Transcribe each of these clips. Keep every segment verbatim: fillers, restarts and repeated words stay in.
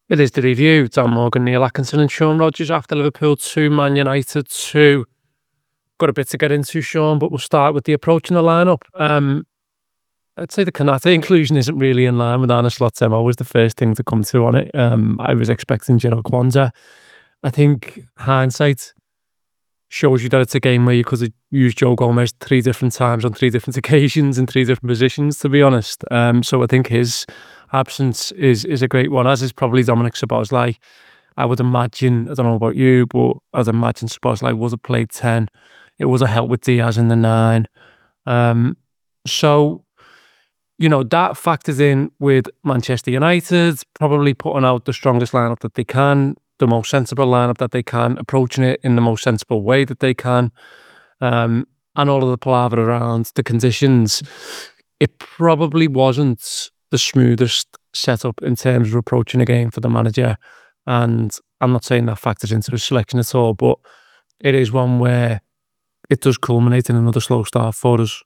It is the review. Dan Morgan, Neil Atkinson and Sean Rogers after Liverpool two, Man United two. Got a bit to get into, Sean, but we'll start with the approach in the lineup. Um, I'd say the Konate inclusion isn't really in line with Arne Slot's M O was the first thing to come through on it. Um, I was expecting Gino Kwanzaa. I think hindsight shows you that it's a game where you could have used Joe Gomez three different times on three different occasions in three different positions, to be honest. Um, so I think his absence is is a great one, as is probably Dominic Szoboszlai. I would imagine, I don't know about you, but I'd imagine Szoboszlai would have played ten. It was a help with Diaz in the nine. Um, so, you know, that factors in with Manchester United, probably putting out the strongest lineup that they can, the most sensible lineup that they can, approaching it in the most sensible way that they can, um, and all of the palaver around the conditions. It probably wasn't the smoothest setup in terms of approaching a game for the manager, and I'm not saying that factors into the selection at all, but it is one where it does culminate in another slow start for us.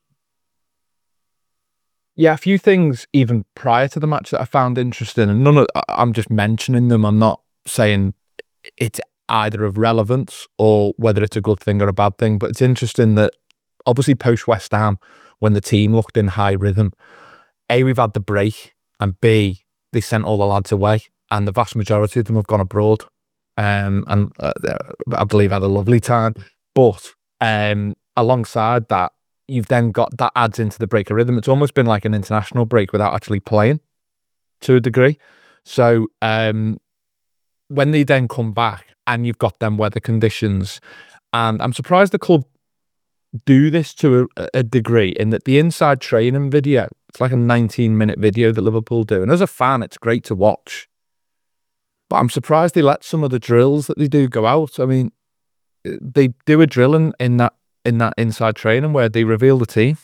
Yeah, a few things even prior to the match that I found interesting, and none of I'm just mentioning them. I'm not saying it's either of relevance or whether it's a good thing or a bad thing, but it's interesting that obviously post West Ham, when the team looked in high rhythm, A, we've had the break, and B, they sent all the lads away, and the vast majority of them have gone abroad, um, and uh, I believe had a lovely time. But um, alongside that, you've then got that adds into the break of rhythm. It's almost been like an international break without actually playing to a degree. So um, when they then come back and you've got them weather conditions, and I'm surprised the club do this to a, a degree in that the inside training video, it's like a nineteen minute video that Liverpool do. And as a fan, it's great to watch. But I'm surprised they let some of the drills that they do go out. I mean, they do a drill in, in that in that inside training where they reveal the team.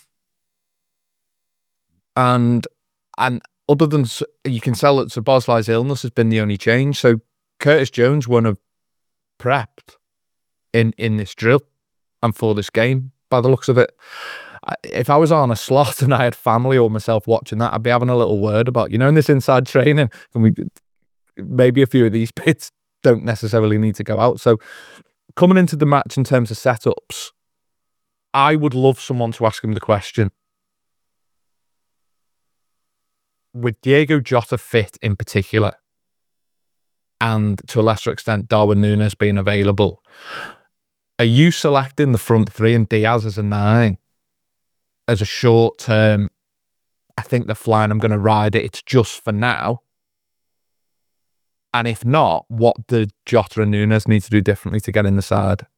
And and other than, you can tell that Szoboszlai's illness has been the only change. So Curtis Jones wouldn't have prepped in, in this drill and for this game, by the looks of it. If I was on a slot and I had family or myself watching that, I'd be having a little word about, you know, in this inside training, and we maybe a few of these bits don't necessarily need to go out. So coming into the match in terms of setups, I would love someone to ask him the question, with Diego Jota fit in particular, and to a lesser extent Darwin Núñez being available, are you selecting the front three and Diaz as a nine as a short term, I think they're flying, I'm going to ride it, it's just for now? And if not, what do Jota and Núñez need to do differently to get in the side?